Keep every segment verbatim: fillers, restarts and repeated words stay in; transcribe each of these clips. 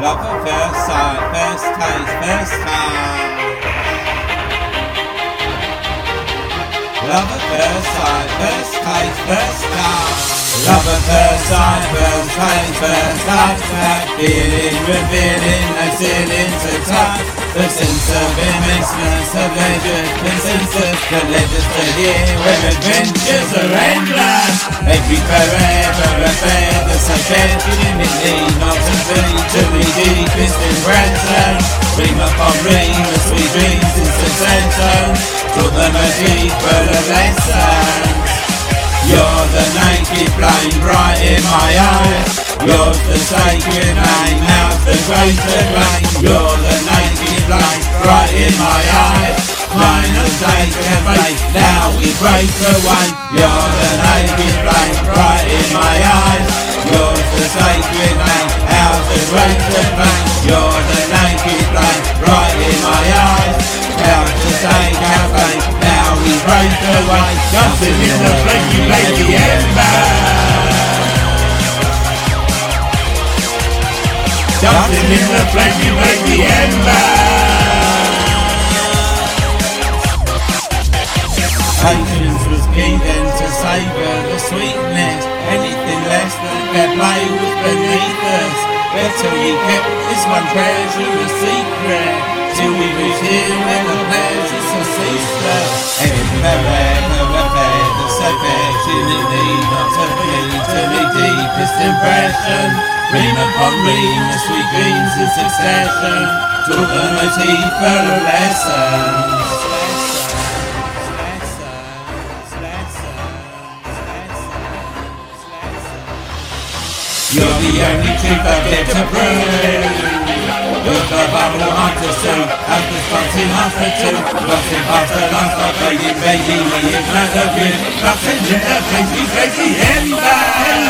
Love at first sight, first taste, first time. Love at first sight, first taste, first time. Love at first sight, first taste, first touch. That feeling, revealing, no ceiling to touch. The sense of immenseness, of leisure, the sense of the leisure to hear where adventures are endless. Every forever affair that's so shared, feeling in need not to be, to be deepest impression. Dream upon dream, the sweet dreams in succession. Taught them a deeper lesson. You're the naked flame bright in my eyes. You're the sacred name, now's the greater flame. You're the naked flame bright in my eyes. Mine will take a faith, now we break away. You're the naked flame bright in my eyes. You're the sacred name, now's the greater flame. You're the naked flame bright in my eyes. Now to take our faith, now we break away. Dancing in the flame, you make the ember. Dancing in the flame, you make the ember. Patience was key then to savour the sweetness. Anything less than fair play was beneath us. Better we kept this one treasure a secret, till we reach here when the pleasures are ceaseless. Ever, affair that's so fair, till it need not to be, to the deepest impression. Ream upon ream, the sweet dreams in succession. Taught them a deeper lesson. You're the only truth I've yet to prove. You're the bubble hunter soon, as the spots in hospital. Lost in past the last of fading, baby, we ignite the view. Lost in the place, we crazy ember.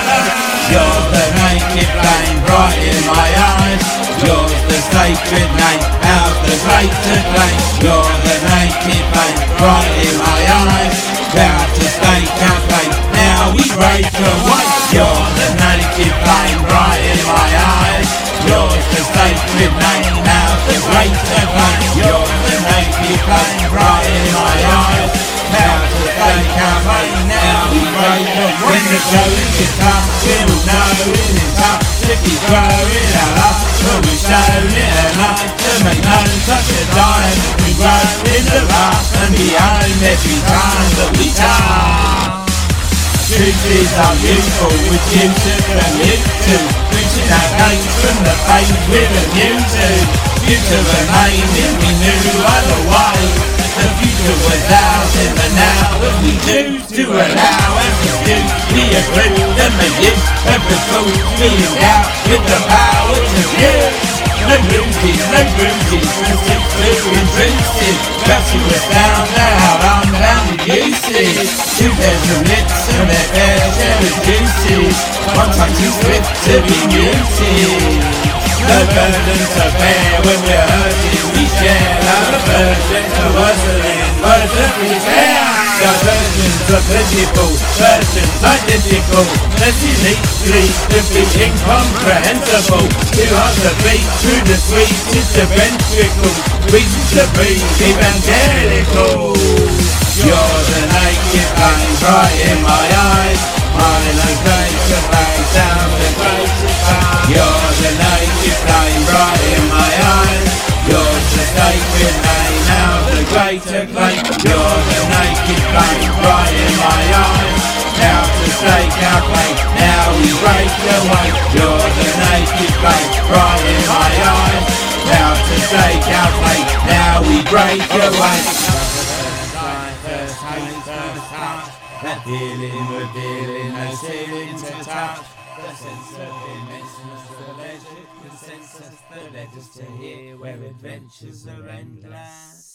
You're the naked flame, bright in my eyes. You're the sacred name, out the greater claim. You're the naked flame, bright in my eyes. Proud to stake our faith, now we break away. You're the naked flame, bright in my eyes. You're the sacred name, now the greater flame. You're the naked flame, bright in my eyes. Proud to stake our faith, now we break away. When the going gets tough, we'll know it is tough to keep growing our love. But we've shown it enough to make known such a time. We grow in the rough and beyond every time that we touch. Truth is our beautiful, with you to commute to. Reaching our gates from the faith we're immune to. Future remaining, we knew otherwise. The future was ours in the now, but we choose to allow and refuse. We agree to make use of the tools we endow with the power to use. No bruises, no bruises, mystic through intrusive. Crashing us down to our unbounded uses. Two pairs of lips and their fair share of juices. One time too swift to be muted. No burden to bear when we're hurting, we share. Our aversion to wuzzling, words of repair. Diversions are plentiful, versions identical. Less uniquely to be incomprehensible. Too hard to beat through the sweet, it's the ventricle. Reason to be evangelical. You're the naked flame, bright in my eyes. Mine and greater flame, down the greater flame. You're the naked flame, bright in my eyes. You're the sacred name, now the greater flame. You're the naked flame, bright in my eyes. Now to stake our claim, now we break away. You're the naked flame, bright in my eyes. Now to stake our claim, now we break away. That feeling, revealing, no ceiling to touch. The sense of immenseness, the leisure consensus, the letters to hear where adventures are endless.